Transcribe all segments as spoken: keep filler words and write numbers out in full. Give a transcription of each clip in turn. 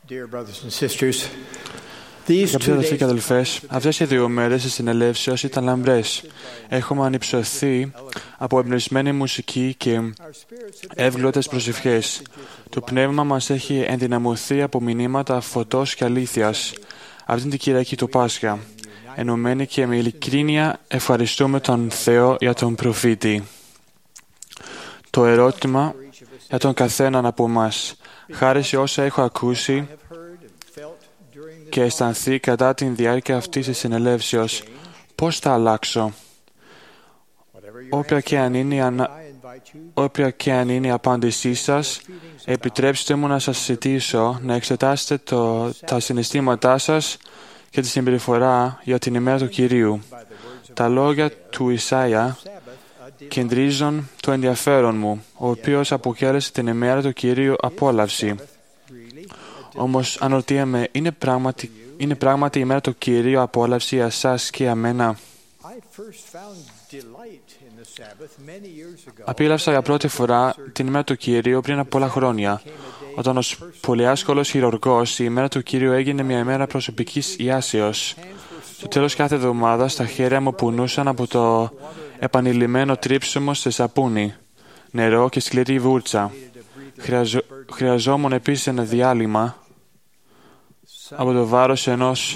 Αγαπητοί αδελφοί και αδελφές, αυτές οι δύο μέρες της συνελεύσεως ήταν λαμπρές. Έχουμε ανυψωθεί από εμπνευσμένη μουσική και εύγλωτες προσευχές. Το πνεύμα μας έχει ενδυναμωθεί από μηνύματα φωτός και αλήθειας. Αυτήν την Κυριακή του Πάσχα, ενωμένοι και με ειλικρίνεια, ευχαριστούμε τον Θεό για τον προφήτη. Το ερώτημα για τον καθέναν από εμάς, χάρη σε όσα έχω ακούσει και αισθανθεί κατά τη διάρκεια αυτής της συνελεύσεως, πώς θα αλλάξω? Όποια και αν είναι η, ανα... Όποια και αν είναι η απάντησή σας, επιτρέψτε μου να σας ζητήσω να εξετάσετε το... τα συναισθήματά σας και τη συμπεριφορά για την ημέρα του Κυρίου. Τα λόγια του Ισάια κεντρίζουν το ενδιαφέρον μου, ο οποίος αποκάλεσε την ημέρα του Κυρίου απόλαυση. Όμως αναρωτιέμαι, είναι πράγματι, είναι πράγματι η ημέρα του Κυρίου απόλαυση για εσάς και για μένα? Απίλαυσα για πρώτη φορά την ημέρα του Κυρίου πριν από πολλά χρόνια. Όταν ως πολυάσκολος χειρουργός, η ημέρα του Κυρίου έγινε μια ημέρα προσωπικής ιάσεως. Στο τέλος κάθε εβδομάδας, τα χέρια μου πουνούσαν από το επανειλημμένο τρίψιμο σε σαπούνι, νερό και σκληρή βούρτσα. Χρειαζο... Χρειαζόμουν επίσης ένα διάλειμμα από το βάρος ενός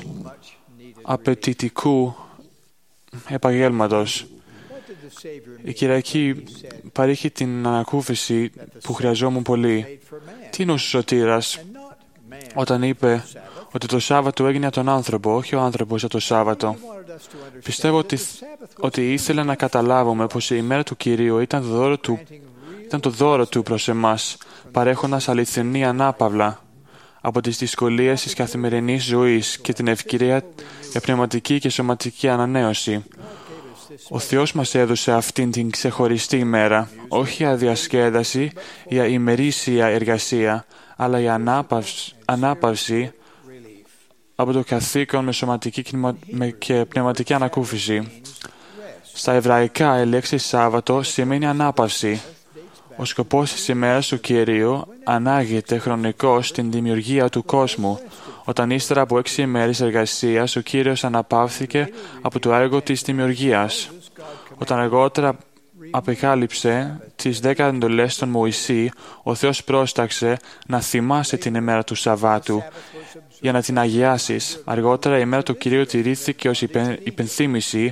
απαιτητικού επαγγέλματος. Η Κυριακή παρήχε την ανακούφιση που χρειαζόμουν πολύ. Τι είναι ο Σωτήρας όταν είπε ότι το Σάββατο έγινε για τον άνθρωπο, όχι ο άνθρωπος για το Σάββατο? Πιστεύω ότι, ότι ήθελε να καταλάβουμε πως η ημέρα του Κυρίου ήταν το δώρο του, ήταν το δώρο του προς εμάς, παρέχοντας αληθινή ανάπαυλα από τις δυσκολίες της καθημερινής ζωής και την ευκαιρία για πνευματική και σωματική ανανέωση. Ο Θεός μας έδωσε αυτήν την ξεχωριστή ημέρα, όχι για διασκέδαση, για ημερήσια εργασία, αλλά για ανάπαυση, ανάπαυση από το καθήκον με σωματική και πνευματική ανακούφιση. Στα εβραϊκά, η λέξη Σάββατο σημαίνει ανάπαυση. Ο σκοπός της ημέρας του Κυρίου ανάγεται χρονικώς στην δημιουργία του κόσμου, όταν ύστερα από έξι ημέρες εργασίας ο Κύριος αναπαύθηκε από το έργο της δημιουργίας. Όταν αργότερα απεκάλυψε τις δέκα εντολές των Μωυσή, ο Θεός πρόσταξε να θυμάσαι την ημέρα του Σαββάτου για να την αγιάσεις. Αργότερα η ημέρα του Κυρίου τηρήθηκε ως υπενθύμηση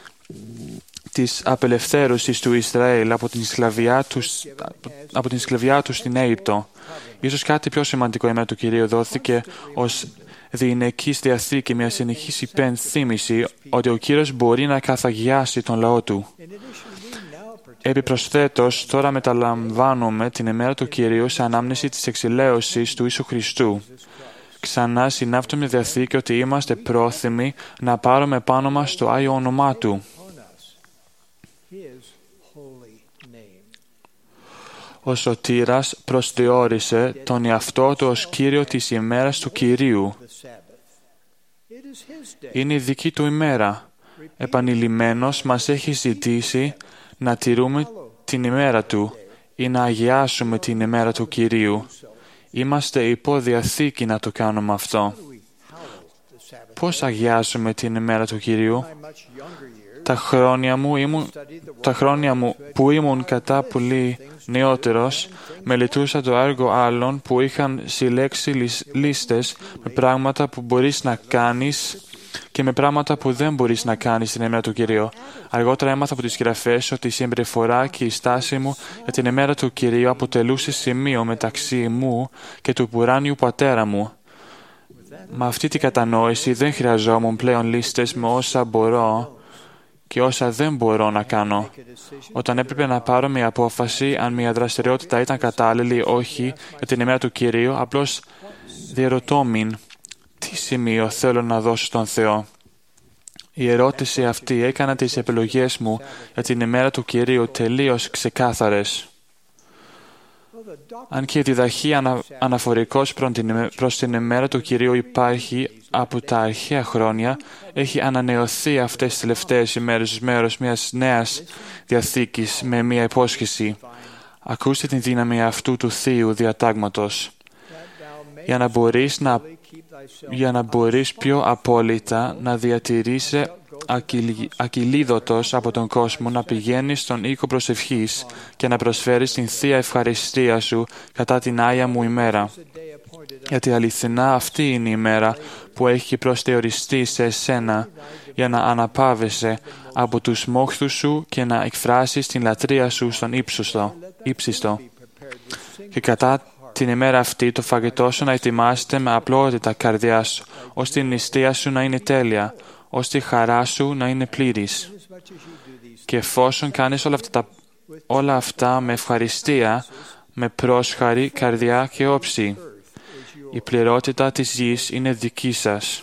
της απελευθέρωσης του Ισραήλ από την σκλαβιά του, από την σκλαβιά του στην Αίγυπτο. Ίσως κάτι πιο σημαντικό, η ημέρα του Κυρίου δόθηκε ως διηνεκής διαθήκη, μια συνεχής υπενθύμηση ότι ο Κύριος μπορεί να καθαγιάσει τον λαό του. Επιπροσθέτως, τώρα μεταλαμβάνουμε την ημέρα του Κυρίου σε ανάμνηση της εξηλαίωσης του Ιησού Χριστού. Ξανά συνάπτουμε διαθήκη ότι είμαστε πρόθυμοι να πάρουμε πάνω μας το Άγιο όνομά Του. Ο Σωτήρας προσδιορίσε τον εαυτό του ως Κύριο της ημέρας του Κυρίου. Είναι η δική Του ημέρα. Επανειλημμένος μας έχει ζητήσει να τηρούμε την ημέρα Του ή να αγιάσουμε την ημέρα του Κυρίου. Είμαστε υπό διαθήκη να το κάνουμε αυτό. Πώς αγιάζουμε την ημέρα του Κυρίου? Τα χρόνια μου, ήμουν, τα χρόνια μου που ήμουν κατά πολύ νεότερος, μελετούσα το έργο άλλων που είχαν συλλέξει λίστες με πράγματα που μπορείς να κάνεις και με πράγματα που δεν μπορείς να κάνεις την ημέρα του Κυρίου. Αργότερα έμαθα από τις συγγραφές ότι η συμπεριφορά και η στάση μου για την ημέρα του Κυρίου αποτελούσε σημείο μεταξύ μου και του ουράνιου πατέρα μου. Με αυτή την κατανόηση δεν χρειαζόμουν πλέον λίστες με όσα μπορώ και όσα δεν μπορώ να κάνω. Όταν έπρεπε να πάρω μια απόφαση αν μια δραστηριότητα ήταν κατάλληλη ή όχι για την ημέρα του Κυρίου, απλώς διερωτώμην τι σημείο θέλω να δώσω στον Θεό. Η ερώτηση αυτή έκανε τις επιλογές μου για την ημέρα του Κυρίου τελείως ξεκάθαρες. Αν και η διδαχή ανα, αναφορικώς προς την ημέρα του Κυρίου υπάρχει από τα αρχαία χρόνια, έχει ανανεωθεί αυτές τις τελευταίες ημέρες ως μέρος μιας νέας διαθήκης με μια υπόσχεση. Ακούστε την δύναμη αυτού του θείου διατάγματος. για να μπορείς, να, για να μπορείς πιο απόλυτα να διατηρείσαι ακυλίδωτος από τον κόσμο, να πηγαίνεις στον οίκο προσευχής και να προσφέρεις την Θεία Ευχαριστία σου κατά την Άγια μου ημέρα. Γιατί αληθινά αυτή είναι η ημέρα που έχει προσδιοριστεί σε εσένα για να αναπαύεσαι από τους μόχθους σου και να εκφράσεις την λατρεία σου στον ύψιστο. ύψιστο. Και κατά την ημέρα αυτή το φαγητό σου να ετοιμάσετε με απλότητα καρδιάς, ώστε η νηστεία σου να είναι τέλεια, ώστε η χαρά σου να είναι πλήρης. Και εφόσον κάνεις όλα αυτά, όλα αυτά με ευχαριστία, με πρόσχαρη καρδιά και όψη, η πληρότητα της γης είναι δική σας.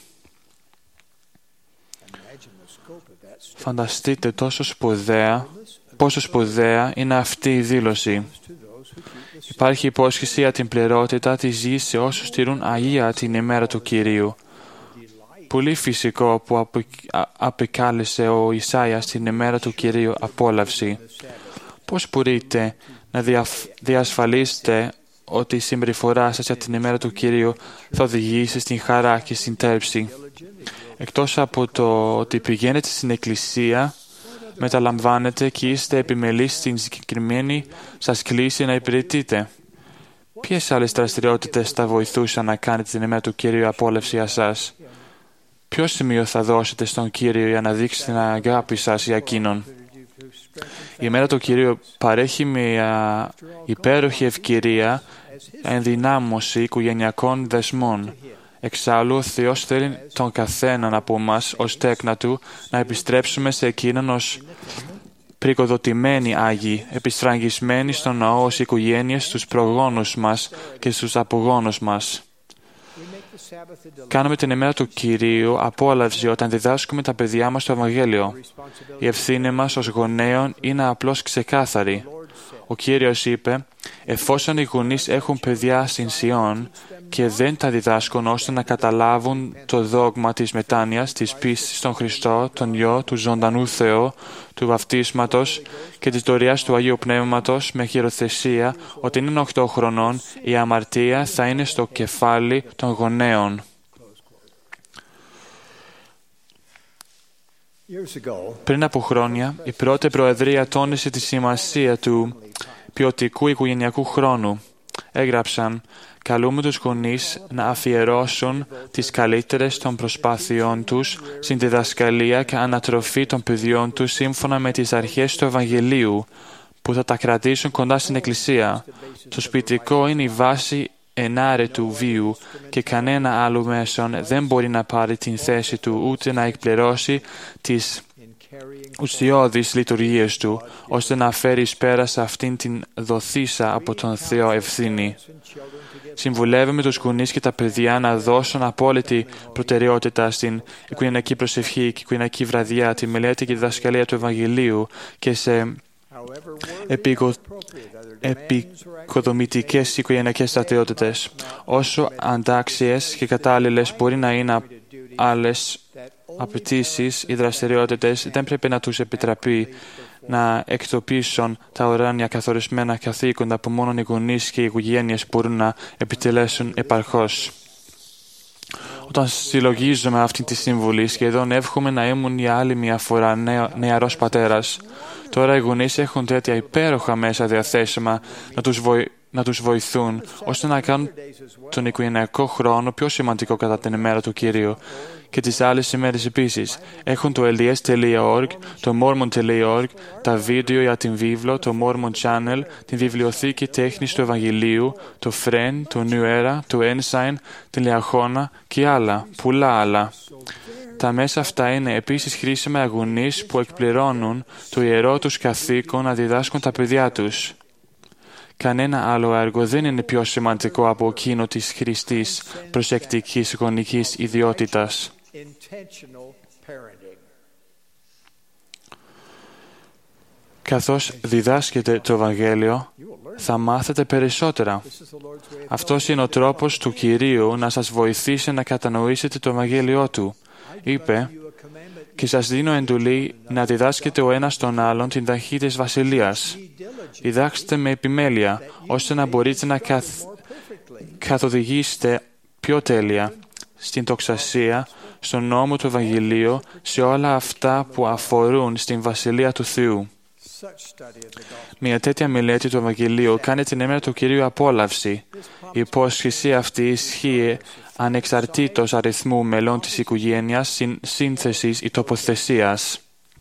Φανταστείτε τόσο σπουδαία, πόσο σπουδαία είναι αυτή η δήλωση. Υπάρχει υπόσχεση για την πληρότητα της γης σε όσους τηρούν αγία την ημέρα του Κυρίου. Πολύ φυσικό που απο, απεκάλεσε ο Ισάιας την ημέρα του Κυρίου απόλαυση. Πώς μπορείτε να δια, διασφαλίσετε ότι η συμπεριφορά σας για την ημέρα του Κυρίου θα οδηγήσει στην χαρά και στην τέρψη? Εκτός από το ότι πηγαίνετε στην εκκλησία, μεταλαμβάνετε και είστε επιμελείς στην συγκεκριμένη σας κλίση να υπηρετείτε. Ποιες άλλες δραστηριότητες θα βοηθούσαν να κάνετε την ημέρα του Κυρίου απόλαυση για σας? Ποιο σημείο θα δώσετε στον Κύριο για να δείξετε την αγάπη σας για Εκείνον? Η ημέρα του Κυρίου παρέχει μια υπέροχη ευκαιρία ενδυνάμωση οικογενειακών δεσμών. Εξάλλου, ο Θεός θέλει τον καθέναν από εμάς ως τέκνα Του να επιστρέψουμε σε Εκείνον ως πρικοδοτημένοι Άγιοι, επιστραγγισμένοι στον ναό ως οικογένειες στους προγόνους μας και στους απογόνους μας. Κάνουμε την ημέρα του Κυρίου απόλαυση όταν διδάσκουμε τα παιδιά μας το Ευαγγέλιο. Η ευθύνη μας ως γονέων είναι απλώς ξεκάθαρη. Ο Κύριος είπε, εφόσον οι γονείς έχουν παιδιά στην Σιών και δεν τα διδάσκουν ώστε να καταλάβουν το δόγμα της μετάνοιας, της πίστης στον Χριστό, τον Υιό, του ζωντανού Θεού, του βαφτίσματος και της δωρεάς του Αγίου Πνεύματος με χειροθεσία, ότι είναι οκτώ χρονών, η αμαρτία θα είναι στο κεφάλι των γονέων. Πριν από χρόνια, η πρώτη Προεδρία τόνισε τη σημασία του ποιοτικού οικογενειακού χρόνου. Έγραψαν, καλούμε τους γονείς να αφιερώσουν τις καλύτερες των προσπάθειών τους στην διδασκαλία και ανατροφή των παιδιών τους σύμφωνα με τις αρχές του Ευαγγελίου, που θα τα κρατήσουν κοντά στην Εκκλησία. Το σπιτικό είναι η βάση ενάρετου βίου και κανένα άλλο μέσον δεν μπορεί να πάρει την θέση του ούτε να εκπληρώσει τις ουσιώδεις λειτουργίες του, ώστε να φέρει εις πέρα σε αυτήν την δοθήσα από τον Θεό ευθύνη. Συμβουλεύουμε τους γονείς και τα παιδιά να δώσουν απόλυτη προτεραιότητα στην οικογενειακή προσευχή και οικογενειακή βραδιά, τη μελέτη και τη διδασκαλία του Ευαγγελίου και σε επικο... επικοδομητικές οικογενειακές δραστηριότητες. Όσο αντάξιες και κατάλληλες μπορεί να είναι άλλες απαιτήσεις, οι δραστηριότητες δεν πρέπει να τους επιτραπεί να εκτοπίσουν τα ουράνια καθορισμένα καθήκοντα που μόνο οι γονείς και οι οικογένειες μπορούν να επιτελέσουν επαρκώς. Όταν συλλογίζομαι αυτή τη συμβουλή, σχεδόν εύχομαι να ήμουν για άλλη μια φορά νεα, νεαρός πατέρας. Τώρα οι γονείς έχουν τέτοια υπέροχα μέσα διαθέσιμα να τους, βοη, να τους βοηθούν, ώστε να κάνουν τον οικογενειακό χρόνο πιο σημαντικό κατά την ημέρα του Κυρίου. Και τις άλλες ημέρες επίσης. Έχουν το ελ ντι ες τελεία org, το mormon τελεία org, τα βίντεο για την βίβλο, το Mormon Channel, την βιβλιοθήκη τέχνης του Ευαγγελίου, το Friend, το New Era, το Ensign, την Λεαχώνα και άλλα, πολλά άλλα. Τα μέσα αυτά είναι επίσης χρήσιμα για γονείς που εκπληρώνουν το ιερό τους καθήκον να διδάσκουν τα παιδιά τους. Κανένα άλλο έργο δεν είναι πιο σημαντικό από εκείνο της χρηστής προσεκτικής γονικής ιδιότητας. Καθώς διδάσκετε το Ευαγγέλιο, θα μάθετε περισσότερα. Αυτός είναι ο τρόπος του Κυρίου να σας βοηθήσει να κατανοήσετε το Ευαγγέλιό Του. Είπε, και σας δίνω εντολή να διδάσκετε ο ένας τον άλλον την ταχύ της Βασιλείας. Διδάξτε με επιμέλεια, ώστε να μπορείτε να καθ... καθοδηγήσετε πιο τέλεια, στην δοξασία, στον νόμο του Ευαγγελίου, σε όλα αυτά που αφορούν στην Βασιλεία του Θεού. Μια τέτοια μελέτη του Ευαγγελίου κάνει την ημέρα του Κυρίου απόλαυση. Η υπόσχεση αυτή ισχύει ανεξαρτήτως αριθμού μελών της οικογένειας, σύνθεσης ή τοποθεσίας.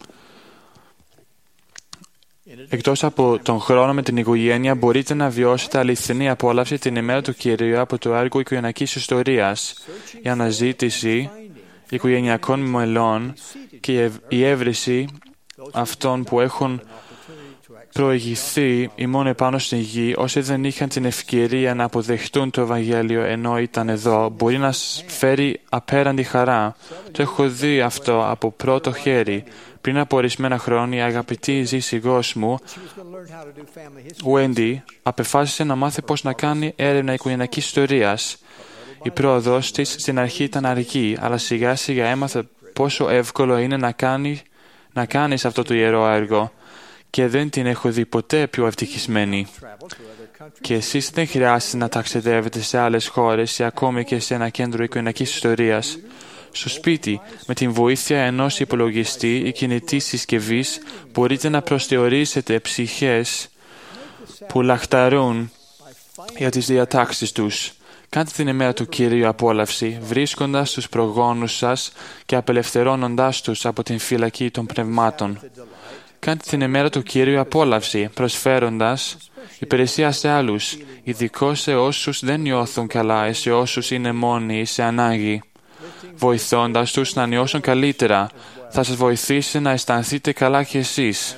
Εκτός από τον χρόνο με την οικογένεια, μπορείτε να βιώσετε αληθινή απόλαυση την ημέρα του Κυρίου από το έργο οικογενειακής ιστορίας. Η αναζήτηση οικογενειακών μελών και η έβριση αυτών που έχουν προηγηθεί ημών επάνω στην γη, όσοι δεν είχαν την ευκαιρία να αποδεχτούν το Ευαγγέλιο ενώ ήταν εδώ, μπορεί να φέρει απέραντη χαρά. Το έχω δει αυτό από πρώτο χέρι. Πριν από ορισμένα χρόνια, η αγαπητή σύζυγός μου, Wendy, απεφάσισε να μάθει πώς να κάνει έρευνα οικογενειακής ιστορίας. Η πρόοδος της στην αρχή ήταν αργή, αλλά σιγά σιγά έμαθε πόσο εύκολο είναι να, κάνει, να κάνεις αυτό το ιερό έργο. Και δεν την έχω δει ποτέ πιο ευτυχισμένη. Και εσείς δεν χρειάζεται να ταξιδεύετε σε άλλες χώρες ή ακόμη και σε ένα κέντρο οικογενειακής ιστορίας. Στο σπίτι, με την βοήθεια ενός υπολογιστή ή κινητής συσκευής, μπορείτε να προσθεωρήσετε ψυχές που λαχταρούν για τις διατάξεις τους. Κάντε την ημέρα του Κυρίου απόλαυση, βρίσκοντας τους προγόνους σας και απελευθερώνοντάς τους από την φυλακή των πνευμάτων. Κάντε την ημέρα του Κύριου απόλαυση, προσφέροντας υπηρεσία σε άλλους, ειδικώς σε όσους δεν νιώθουν καλά ή σε όσους είναι μόνοι ή σε ανάγκη. Βοηθώντας τους να νιώσουν καλύτερα, θα σας βοηθήσει να αισθανθείτε καλά κι εσείς.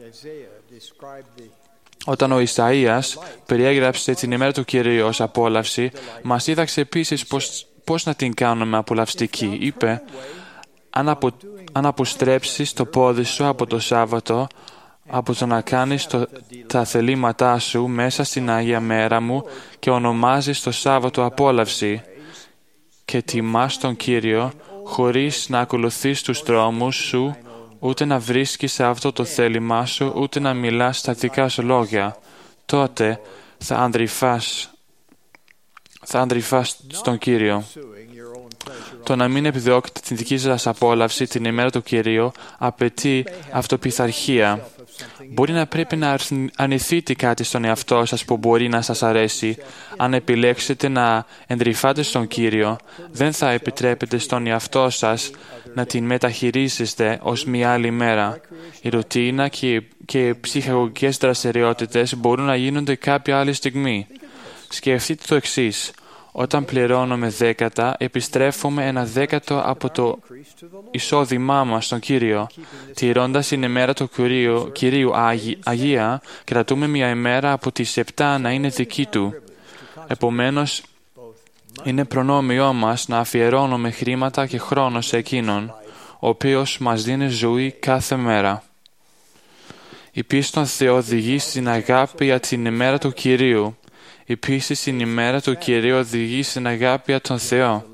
Όταν ο Ισαΐας περιέγραψε την ημέρα του Κυρίου ως απόλαυση, μας δίδαξε επίσης πώς, πώς να την κάνουμε απολαυστική. Είπε, αν, απο, αν αποστρέψεις το πόδι σου από το Σάββατο, από το να κάνεις το, τα θελήματά σου μέσα στην Αγία Μέρα μου και ονομάζεις το Σάββατο απόλαυση και τιμάς τον Κύριο χωρίς να ακολουθείς τους δρόμους σου, ούτε να βρίσκεις σε αυτό το θέλημά σου, ούτε να μιλάς στα δικά σου λόγια, τότε θα ανδρυφάς, θα ανδρυφάς στον Κύριο. Το να μην επιδιώκετε την δική σας απόλαυση την ημέρα του Κυρίου απαιτεί αυτοπειθαρχία. Μπορεί να πρέπει να αρνηθείτε κάτι στον εαυτό σας που μπορεί να σας αρέσει. Αν επιλέξετε να εντρυφάτε στον Κύριο, δεν θα επιτρέπετε στον εαυτό σας να την μεταχειρίζεστε ως μια άλλη μέρα. Η ρουτίνα και, και οι ψυχαγωγικές δραστηριότητες μπορούν να γίνονται κάποια άλλη στιγμή. Σκεφτείτε το εξής. Όταν πληρώνουμε δέκατα, επιστρέφουμε ένα δέκατο από το εισόδημά μας στον Κύριο. Τηρώντας την ημέρα του Κυρίου, Κυρίου Αγί, Αγία, κρατούμε μια ημέρα από τις επτά να είναι δική Του. Επομένως, είναι προνόμιό μας να αφιερώνουμε χρήματα και χρόνο σε Εκείνον, ο οποίος μας δίνει ζωή κάθε μέρα. Η πίστη στον Θεό οδηγεί στην αγάπη για την ημέρα του Κυρίου. Επίσης, η ημέρα του Κυρίου οδηγεί στην αγάπη για τον Θεό.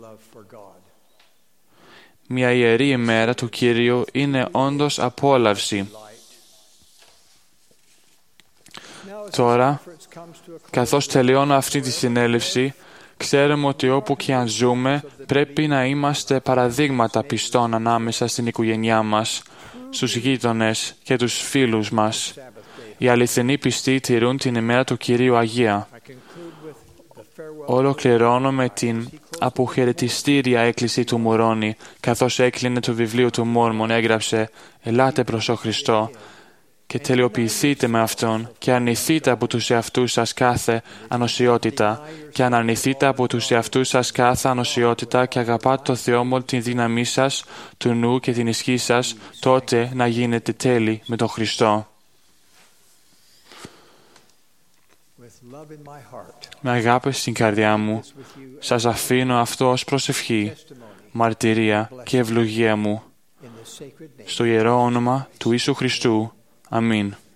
Μια ιερή ημέρα του Κυρίου είναι όντως απόλαυση. Τώρα, καθώς τελειώνω αυτή τη συνέλευση, ξέρουμε ότι όπου και αν ζούμε, πρέπει να είμαστε παραδείγματα πιστών ανάμεσα στην οικογένειά μας, στους γείτονες και τους φίλους μας. Οι αληθινοί πιστοί τηρούν την ημέρα του Κυρίου Αγία. Ολοκληρώνω με την αποχαιρετιστήρια έκκληση του Μωρώνη, καθώς έκλεινε το βιβλίο του Μόρμον, έγραψε «Ελάτε προς ο Χριστό» και τελειοποιηθείτε με Αυτόν και αρνηθείτε από τους εαυτούς σας κάθε ανοσιότητα και αν αρνηθείτε από τους εαυτούς σας κάθε ανοσιότητα και αγαπάτε το Θεό με την δύναμή σας, του νου και την ισχύ σας, τότε να γίνετε τέλειοι με τον Χριστό. Με αγάπη στην καρδιά μου, σας αφήνω αυτό ως προσευχή, μαρτυρία και ευλογία μου, στο ιερό όνομα του Ιησού Χριστού. Αμήν.